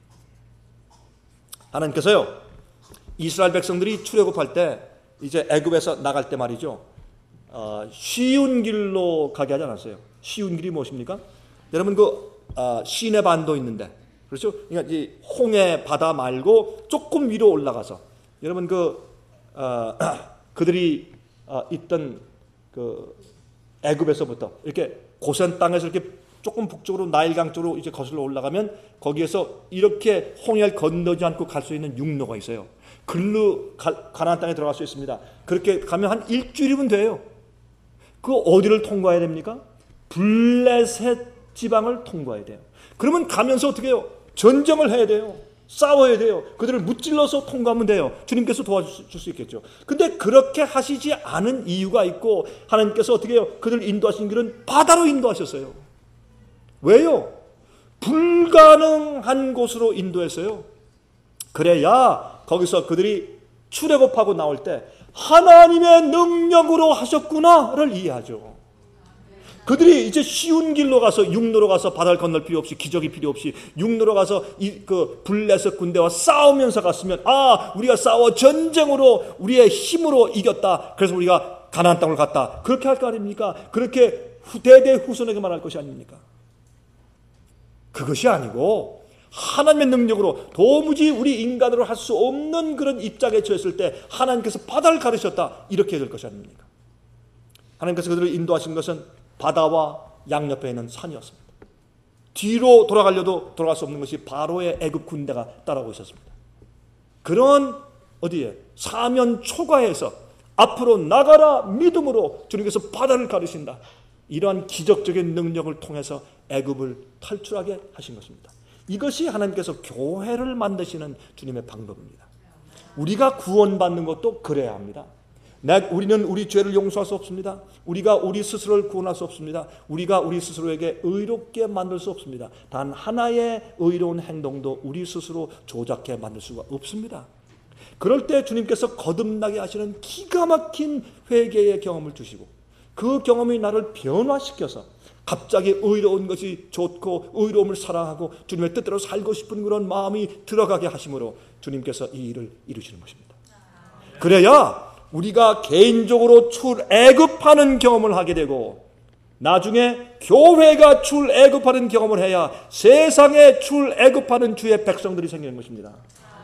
하나님께서요, 이스라엘 백성들이 출애굽할 때 이제 애굽에서 나갈 때 말이죠, 어, 쉬운 길로 가게 하지 않았어요. 쉬운 길이 무엇입니까? 여러분 그 어, 시내 반도 있는데, 그렇죠? 그러니까 이 홍해 바다 말고 조금 위로 올라가서 여러분 그 어, 그들이 어, 있던 그 애굽에서부터 이렇게 고센 땅에서 이렇게 조금 북쪽으로 나일강 쪽으로 이제 거슬러 올라가면 거기에서 이렇게 홍해를 건너지 않고 갈 수 있는 육로가 있어요. 글로 가나안 땅에 들어갈 수 있습니다. 그렇게 가면 한 일주일이면 돼요. 그 어디를 통과해야 됩니까? 블레셋 지방을 통과해야 돼요. 그러면 가면서 어떻게 해요? 전쟁을 해야 돼요. 싸워야 돼요. 그들을 무찔러서 통과하면 돼요. 주님께서 도와줄 수 있겠죠. 근데 그렇게 하시지 않은 이유가 있고, 하나님께서 어떻게 해요? 그들을 인도하신 길은 바다로 인도하셨어요. 왜요? 불가능한 곳으로 인도했어요. 그래야 거기서 그들이 출애굽하고 나올 때 하나님의 능력으로 하셨구나를 이해하죠. 그들이 이제 쉬운 길로 가서, 육로로 가서 바다를 건널 필요 없이, 기적이 필요 없이 육로로 가서 이 그 블레셋 군대와 싸우면서 갔으면, 아, 우리가 싸워 전쟁으로 우리의 힘으로 이겼다, 그래서 우리가 가나안 땅을 갔다, 그렇게 할 거 아닙니까? 그렇게 대대 후손에게 말할 것이 아닙니까? 그것이 아니고 하나님의 능력으로 도무지 우리 인간으로 할 수 없는 그런 입장에 처했을 때 하나님께서 바다를 가르셨다, 이렇게 될 것이 아닙니까? 하나님께서 그들을 인도하신 것은 바다와 양옆에 있는 산이었습니다. 뒤로 돌아가려도 돌아갈 수 없는 것이 바로의 애굽 군대가 따라오고 있었습니다. 그런 어디에 사면 초과해서 앞으로 나가라 믿음으로 주님께서 바다를 가르신다, 이러한 기적적인 능력을 통해서 애굽을 탈출하게 하신 것입니다. 이것이 하나님께서 교회를 만드시는 주님의 방법입니다. 우리가 구원받는 것도 그래야 합니다. 우리는 우리 죄를 용서할 수 없습니다. 우리가 우리 스스로를 구원할 수 없습니다. 우리가 우리 스스로에게 의롭게 만들 수 없습니다. 단 하나의 의로운 행동도 우리 스스로 조작해 만들 수가 없습니다. 그럴 때 주님께서 거듭나게 하시는 기가 막힌 회개의 경험을 주시고, 그 경험이 나를 변화시켜서 갑자기 의로운 것이 좋고 의로움을 사랑하고 주님의 뜻대로 살고 싶은 그런 마음이 들어가게 하심으로 주님께서 이 일을 이루시는 것입니다. 그래야 우리가 개인적으로 출애굽하는 경험을 하게 되고, 나중에 교회가 출애굽하는 경험을 해야 세상에 출애굽하는 주의 백성들이 생기는 것입니다.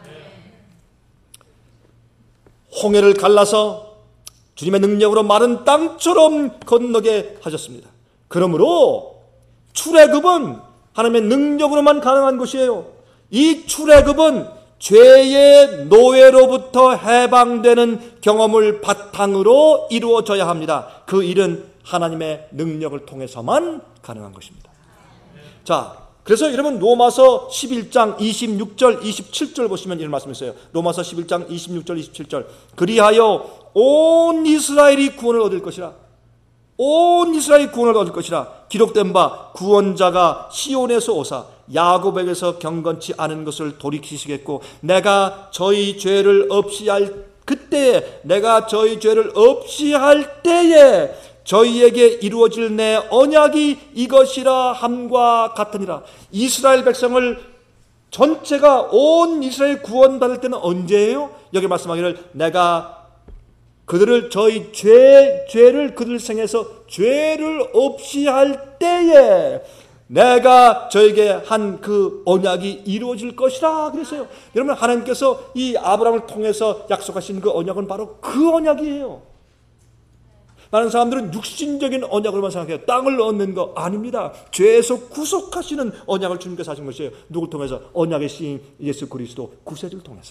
홍해를 갈라서 주님의 능력으로 마른 땅처럼 건너게 하셨습니다. 그러므로 출애굽은 하나님의 능력으로만 가능한 것이에요. 이 출애굽은 죄의 노예로부터 해방되는 경험을 바탕으로 이루어져야 합니다. 그 일은 하나님의 능력을 통해서만 가능한 것입니다. 자, 그래서 여러분 로마서 십일 장 이십육 절 이십칠 절 보시면 이런 말씀이 있어요. 로마서 십일 장 이십육 절 이십칠 절. 그리하여 온 이스라엘이 구원을 얻을 것이라. 온 이스라엘이 구원을 얻을 것이라. 기록된 바 구원자가 시온에서 오사 야곱에게서 경건치 않은 것을 돌이키시겠고, 내가 저희 죄를 없이 할 그때에 내가 저희 죄를 없이 할 때에 저희에게 이루어질 내 언약이 이것이라 함과 같으니라. 이스라엘 백성을 전체가 온 이스라엘 구원받을 때는 언제예요? 여기 말씀하기를 내가 그들을 저희 죄, 죄를 그들 생에서 죄를 없이 할 때에 내가 저에게 한 그 언약이 이루어질 것이라 그랬어요. 여러분, 하나님께서 이 아브라함을 통해서 약속하신 그 언약은 바로 그 언약이에요. 많은 사람들은 육신적인 언약으로만 생각해요. 땅을 얻는 거 아닙니다. 죄에서 구속하시는 언약을 주님께서 하신 것이에요. 누굴 통해서? 언약의 시인 예수 그리스도 구세주를 통해서.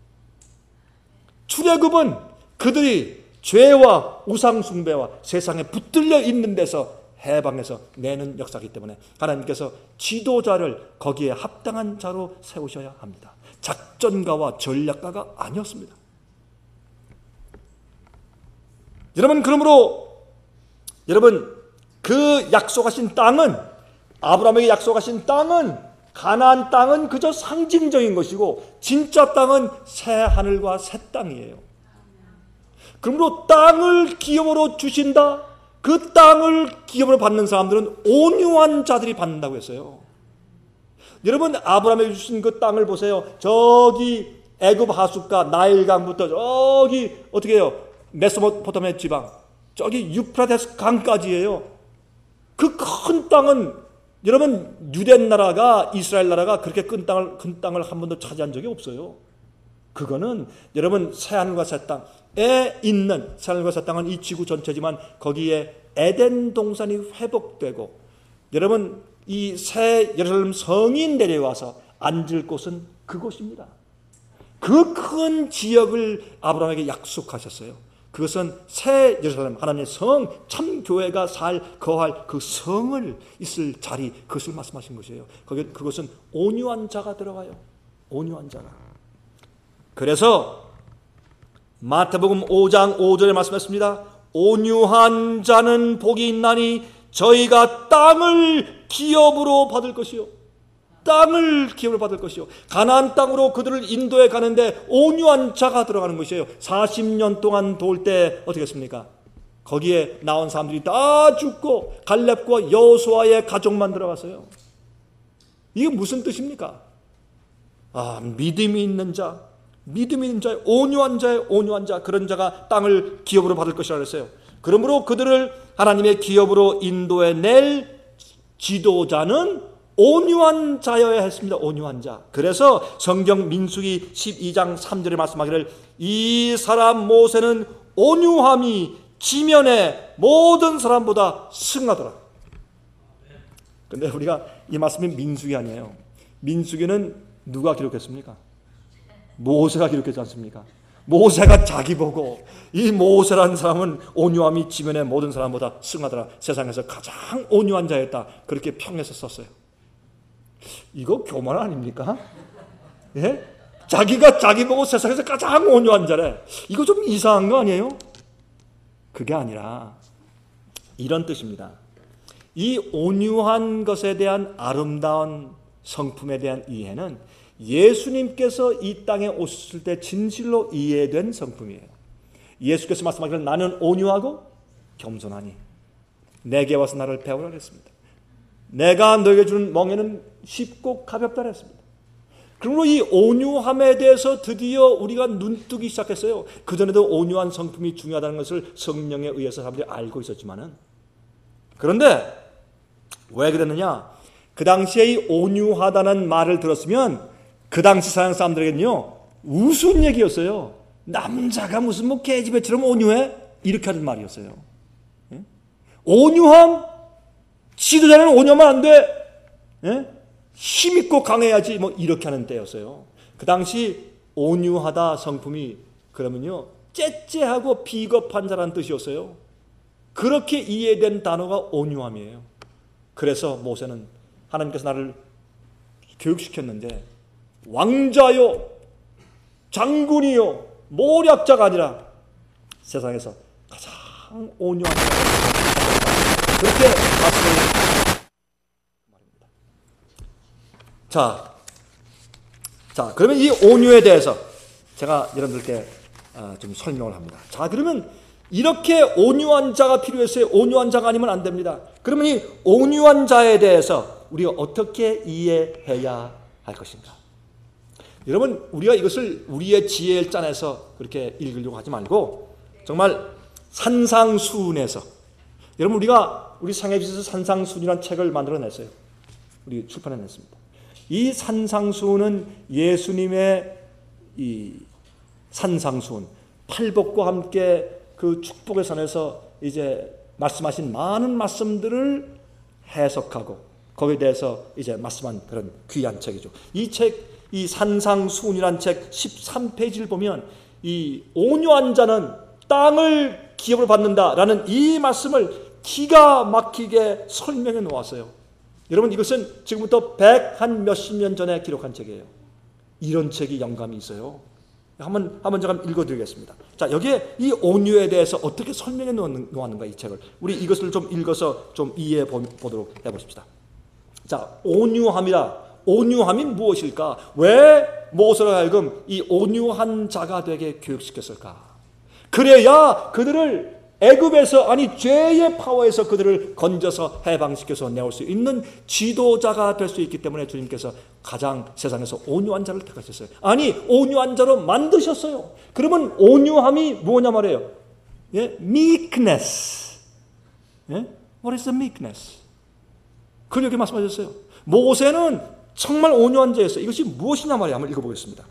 출애굽은 그들이 죄와 우상 숭배와 세상에 붙들려 있는 데서 해방해서 내는 역사이기 때문에 하나님께서 지도자를 거기에 합당한 자로 세우셔야 합니다. 작전가와 전략가가 아니었습니다. 여러분, 그러므로 여러분 그 약속하신 땅은, 아브라함에게 약속하신 땅은, 가나안 땅은 그저 상징적인 것이고 진짜 땅은 새 하늘과 새 땅이에요. 그러므로 땅을 기업으로 주신다. 그 땅을 기업으로 받는 사람들은 온유한 자들이 받는다고 했어요. 여러분, 아브라함에게 주신 그 땅을 보세요. 저기 애굽 하숫가 나일강부터 저기 어떻게 해요? 메소포타미아 지방, 저기 유프라테스 강까지예요. 그 큰 땅은 여러분 유대 나라가, 이스라엘 나라가 그렇게 큰 땅을 큰 땅을 한 번도 차지한 적이 없어요. 그거는 여러분 새하늘과 새 땅에 있는, 새하늘과 새 땅은 이 지구 전체지만 거기에 에덴 동산이 회복되고, 여러분 이 새 예루살렘 성이 내려와서 앉을 곳은 그곳입니다. 그 큰 지역을 아브라함에게 약속하셨어요. 그것은 새 예루살렘, 하나님의 성, 참 교회가 살 거할 그 성을 있을 자리, 그것을 말씀하신 것이에요. 거기 그것은 온유한 자가 들어가요. 온유한 자가. 그래서 마태복음 오 장 오 절에 말씀했습니다. 온유한 자는 복이 있나니 저희가 땅을 기업으로 받을 것이요. 땅을 기업으로 받을 것이요. 가나안 땅으로 그들을 인도해 가는데 온유한 자가 들어가는 것이에요. 사십 년 동안 돌 때 어떻게 했습니까? 거기에 나온 사람들이 다 죽고 갈렙과 여호수아의 가족만 들어갔어요. 이게 무슨 뜻입니까? 아, 믿음이 있는 자, 믿음이 있는 자, 온유한 자의 온유한 자, 그런 자가 땅을 기업으로 받을 것이라 그랬어요. 그러므로 그들을 하나님의 기업으로 인도해 낼 지도자는 온유한 자여야 했습니다. 온유한 자. 그래서 성경 민수기 십이 장 삼 절에 말씀하기를 이 사람 모세는 온유함이 지면의 모든 사람보다 승하더라. 근데 우리가 이 말씀이 민수기 아니에요. 민수기는 누가 기록했습니까? 모세가 기록했지 않습니까? 모세가 자기 보고 이 모세라는 사람은 온유함이 지면의 모든 사람보다 승하더라. 세상에서 가장 온유한 자였다. 그렇게 평해서 썼어요. 이거 교만 아닙니까? 예? 자기가 자기 보고 세상에서 가장 온유한 자래. 이거 좀 이상한 거 아니에요? 그게 아니라 이런 뜻입니다. 이 온유한 것에 대한 아름다운 성품에 대한 이해는 예수님께서 이 땅에 오셨을 때 진실로 이해된 성품이에요. 예수께서 말씀하기를 나는 온유하고 겸손하니 내게 와서 나를 배우라 그랬습니다. 내가 너에게 주는 멍에는 쉽고 가볍다 그랬습니다. 그러므로 이 온유함에 대해서 드디어 우리가 눈뜨기 시작했어요. 그전에도 온유한 성품이 중요하다는 것을 성령에 의해서 사람들이 알고 있었지만은, 그런데 왜 그랬느냐? 그 당시에 이 온유하다는 말을 들었으면 그 당시 서양 사람들에게는요 우스운 얘기였어요. 남자가 무슨 뭐 계집애처럼 온유해? 이렇게 하는 말이었어요. 예? 온유함? 지도자는 온유하면 안 돼. 예? 힘있고 강해야지. 뭐 이렇게 하는 때였어요. 그 당시 온유하다 성품이 그러면요 째째하고 비겁한 자라는 뜻이었어요. 그렇게 이해된 단어가 온유함이에요. 그래서 모세는 하나님께서 나를 교육시켰는데 왕자요 장군이요 모략자가 아니라 세상에서 가장 온유한 자가 그렇게 말씀을 말입니다. 자, 자 그러면 이 온유에 대해서 제가 여러분들께 좀 설명을 합니다. 자, 그러면 이렇게 온유한 자가 필요했어요. 온유한 자가 아니면 안 됩니다. 그러면 이 온유한 자에 대해서 우리가 어떻게 이해해야 할 것인가? 여러분, 우리가 이것을 우리의 지혜를 짜내서 그렇게 읽으려고 하지 말고 정말 산상수훈에서, 여러분 우리가 우리 상해비에서 산상수훈이라는 책을 만들어냈어요. 우리 출판해냈습니다. 이 산상수훈은 예수님의 이 산상수훈, 팔복과 함께 그 축복의 산에서 이제 말씀하신 많은 말씀들을 해석하고 거기에 대해서 이제 말씀한 그런 귀한 책이죠. 이 책, 이 산상수훈이라는 책 십삼 페이지를 보면 이 온유한 자는 땅을 기업으로 받는다라는 이 말씀을 기가 막히게 설명해 놓았어요. 여러분, 이것은 지금부터 백한 몇십 년 전에 기록한 책이에요. 이런 책이 영감이 있어요. 한번 한번 제가 읽어드리겠습니다. 자, 여기에 이 온유에 대해서 어떻게 설명해 놓았는가, 이 책을 우리 이것을 좀 읽어서 좀 이해해 보도록 해보십시다. 자, 온유함이라, 온유함이 무엇일까? 왜 모세로 하여금 이 온유한 자가 되게 교육시켰을까? 그래야 그들을 애굽에서, 아니 죄의 파워에서 그들을 건져서 해방시켜서 내올 수 있는 지도자가 될 수 있기 때문에 주님께서 가장 세상에서 온유한 자를 택하셨어요. 아니 온유한 자로 만드셨어요. 그러면 온유함이 뭐냐 말이에요? 예? meekness. 예? What is the meekness? 그걸 여기 말씀하셨어요. 모세는 정말 온유한 자였어요. 이것이 무엇이냐 말이에요. 한번 읽어보겠습니다.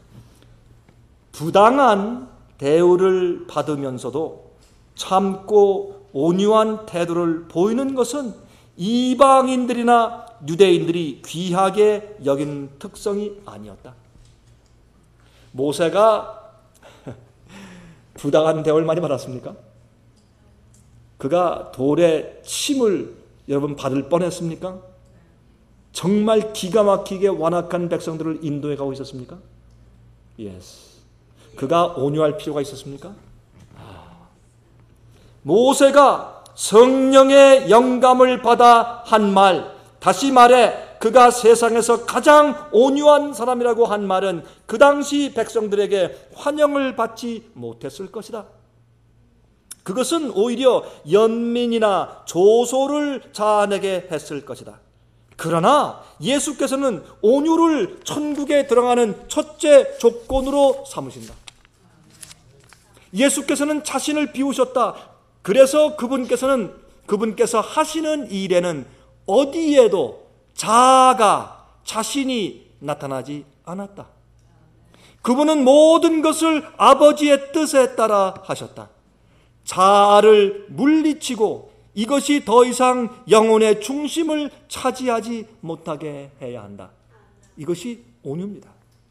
부당한 대우를 받으면서도 참고 온유한 태도를 보이는 것은 이방인들이나 유대인들이 귀하게 여긴 특성이 아니었다. 모세가 부당한 대우를 많이 받았습니까? 그가 돌에 침을 여러분 받을 뻔했습니까? 정말 기가 막히게 완악한 백성들을 인도해 가고 있었습니까? Yes. 그가 온유할 필요가 있었습니까? 아. 모세가 성령의 영감을 받아 한 말, 다시 말해 그가 세상에서 가장 온유한 사람이라고 한 말은 그 당시 백성들에게 환영을 받지 못했을 것이다. 그것은 오히려 연민이나 조소를 자아내게 했을 것이다. 그러나 예수께서는 온유를 천국에 들어가는 첫째 조건으로 삼으신다. 예수께서는 자신을 비우셨다. 그래서 그분께서는 그분께서 하시는 일에는 어디에도 자아가 자신이 나타나지 않았다. 그분은 모든 것을 아버지의 뜻에 따라 하셨다. 자아를 물리치고 이것이 더 이상 영혼의 중심을 차지하지 못하게 해야 한다. 이것이 온유입니다.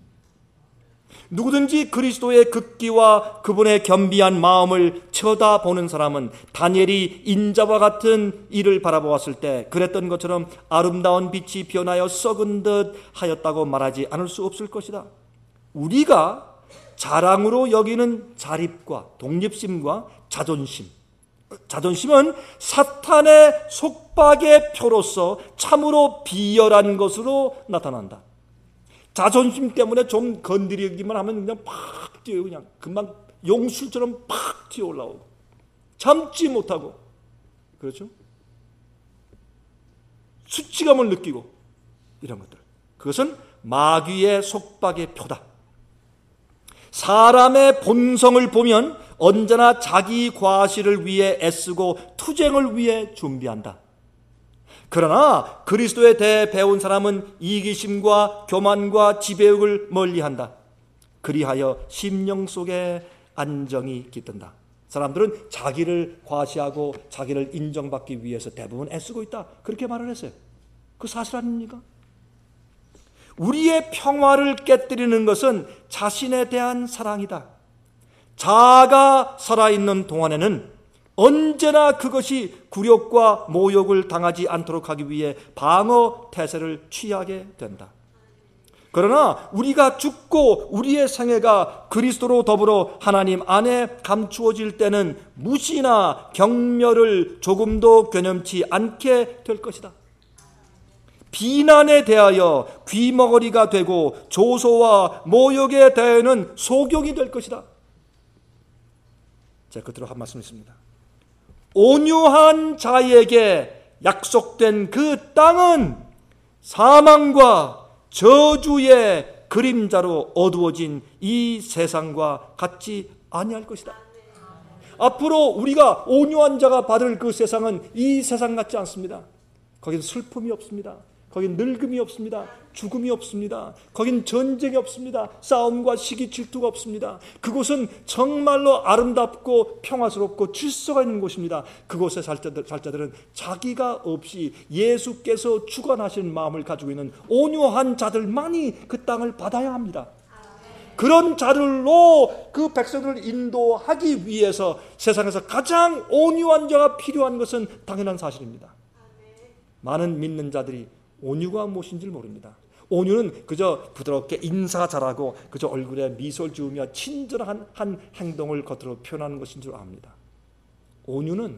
누구든지 그리스도의 극기와 그분의 겸비한 마음을 쳐다보는 사람은 다니엘이 인자와 같은 이를 바라보았을 때 그랬던 것처럼 아름다운 빛이 변하여 썩은 듯 하였다고 말하지 않을 수 없을 것이다. 우리가 자랑으로 여기는 자립과 독립심과 자존심, 자존심은 사탄의 속박의 표로서 참으로 비열한 것으로 나타난다. 자존심 때문에 좀 건드리기만 하면 그냥 팍 뛰어요. 그냥 금방 용술처럼 팍 튀어 올라오고 참지 못하고, 그렇죠? 수치감을 느끼고 이런 것들, 그것은 마귀의 속박의 표다. 사람의 본성을 보면 언제나 자기 과시를 위해 애쓰고 투쟁을 위해 준비한다. 그러나 그리스도에 대해 배운 사람은 이기심과 교만과 지배욕을 멀리한다. 그리하여 심령 속에 안정이 깃든다. 사람들은 자기를 과시하고 자기를 인정받기 위해서 대부분 애쓰고 있다. 그렇게 말을 했어요. 그 사실 아닙니까? 우리의 평화를 깨뜨리는 것은 자신에 대한 사랑이다. 자아가 살아있는 동안에는 언제나 그것이 굴욕과 모욕을 당하지 않도록 하기 위해 방어 태세를 취하게 된다. 그러나 우리가 죽고 우리의 생애가 그리스도로 더불어 하나님 안에 감추어질 때는 무시나 경멸을 조금도 괴념치 않게 될 것이다. 비난에 대하여 귀머거리가 되고 조소와 모욕에 대하여는 소경이 될 것이다. 자, 끝으로 한 말씀 있습니다. 온유한 자에게 약속된 그 땅은 사망과 저주의 그림자로 어두워진 이 세상과 같지 아니할 것이다. 앞으로 우리가 온유한 자가 받을 그 세상은 이 세상 같지 않습니다. 거기는 슬픔이 없습니다. 거긴 늙음이 없습니다. 죽음이 없습니다. 거긴 전쟁이 없습니다. 싸움과 시기 질투가 없습니다. 그곳은 정말로 아름답고 평화스럽고 질서가 있는 곳입니다. 그곳에 살 자들, 살 자들은 자기가 없이 예수께서 주관하시는 마음을 가지고 있는 온유한 자들만이 그 땅을 받아야 합니다. 그런 자들로 그 백성들을 인도하기 위해서 세상에서 가장 온유한 자가 필요한 것은 당연한 사실입니다. 많은 믿는 자들이 온유가 무엇인지 모릅니다. 온유는 그저 부드럽게 인사 잘하고 그저 얼굴에 미소를 지으며 친절한 한 행동을 겉으로 표현하는 것인 줄 압니다. 온유는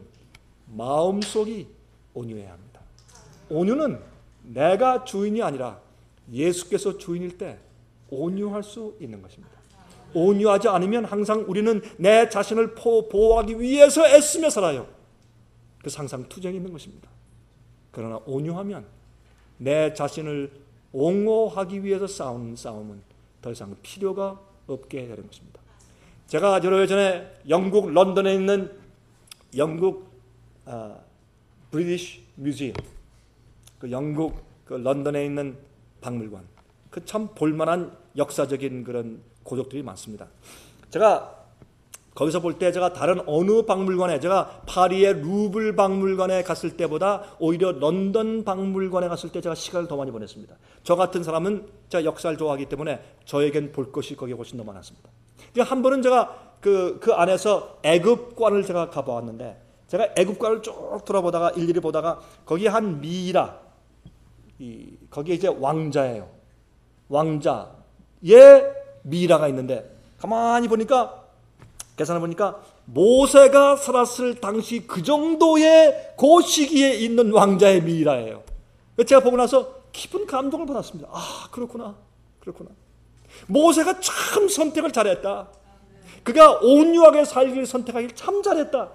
마음속이 온유해야 합니다. 온유는 내가 주인이 아니라 예수께서 주인일 때 온유할 수 있는 것입니다. 온유하지 않으면 항상 우리는 내 자신을 보호하기 위해서 애쓰며 살아요. 그래서 항상 투쟁이 있는 것입니다. 그러나 온유하면 내 자신을 옹호하기 위해서 싸우는 싸움은 더 이상 필요가 없게 되는 것입니다. 제가 여러 해 전에 영국 런던에 있는 영국 아, 브리티시 뮤지엄, 그 영국 그 런던에 있는 박물관, 그 참 볼만한 역사적인 그런 고적들이 많습니다. 제가 거기서 볼 때 제가 다른 어느 박물관에, 제가 파리의 루블 박물관에 갔을 때보다 오히려 런던 박물관에 갔을 때 제가 시간을 더 많이 보냈습니다. 저 같은 사람은 제가 역사를 좋아하기 때문에 저에겐 볼 것이 거기에 훨씬 더 많았습니다. 한 번은 제가 그, 그 안에서 애굽관을 제가 가보았는데, 제가 애굽관을 쭉 돌아보다가 일일이 보다가 거기 한 미라, 이, 거기에 이제 왕자예요. 왕자의 미라가 있는데, 가만히 보니까 계산해 보니까 모세가 살았을 당시 그 정도의 그 시기에 있는 왕자의 미라예요. 제가 보고 나서 깊은 감동을 받았습니다. 아, 그렇구나, 그렇구나. 모세가 참 선택을 잘했다. 그가 온유하게 살기를 선택하길 참 잘했다.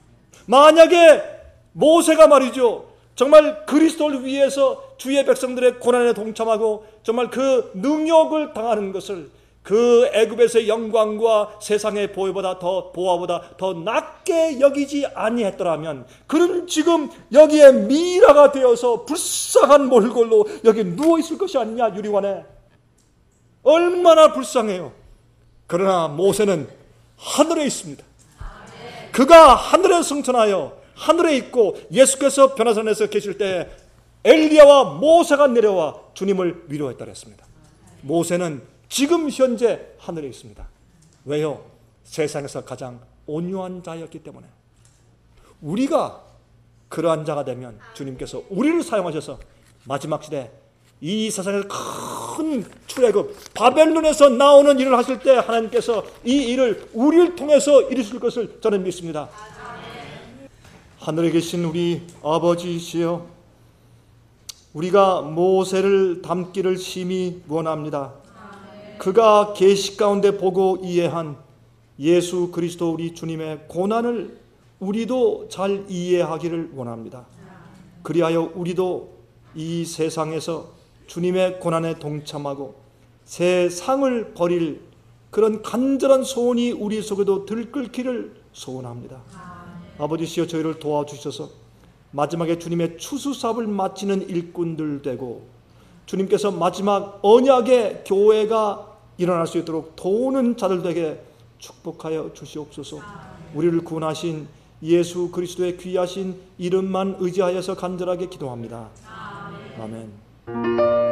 만약에 모세가 말이죠, 정말 그리스도를 위해서 주의 백성들의 고난에 동참하고 정말 그 능욕을 당하는 것을 그 애굽에서의 영광과 세상의 보호보다 더 보호보다 더 낮게 여기지 아니했더라면 그는 지금 여기에 미라가 되어서 불쌍한 몰골로 여기 누워 있을 것이 아니냐, 유리관에. 얼마나 불쌍해요. 그러나 모세는 하늘에 있습니다. 그가 하늘에 승천하여 하늘에 있고 예수께서 변화산에서 계실 때 엘리야와 모세가 내려와 주님을 위로했다 그랬습니다. 모세는 지금 현재 하늘에 있습니다. 왜요? 세상에서 가장 온유한 자였기 때문에. 우리가 그러한 자가 되면 주님께서 우리를 사용하셔서 마지막 시대 이 세상에서 큰 출애굽 바벨론에서 나오는 일을 하실 때 하나님께서 이 일을 우리를 통해서 이루실 것을 저는 믿습니다. 하늘에 계신 우리 아버지시여, 우리가 모세를 닮기를 심히 원합니다. 그가 계시 가운데 보고 이해한 예수 그리스도 우리 주님의 고난을 우리도 잘 이해하기를 원합니다. 그리하여 우리도 이 세상에서 주님의 고난에 동참하고 세상을 버릴 그런 간절한 소원이 우리 속에도 들끓기를 소원합니다. 아버지시여, 저희를 도와주셔서 마지막에 주님의 추수삽을 마치는 일꾼들 되고 주님께서 마지막 언약의 교회가 일어날 수 있도록 도우는 자들 되게 축복하여 주시옵소서. 우리를 구원하신 예수 그리스도의 귀하신 이름만 의지하여서 간절하게 기도합니다. 아멘.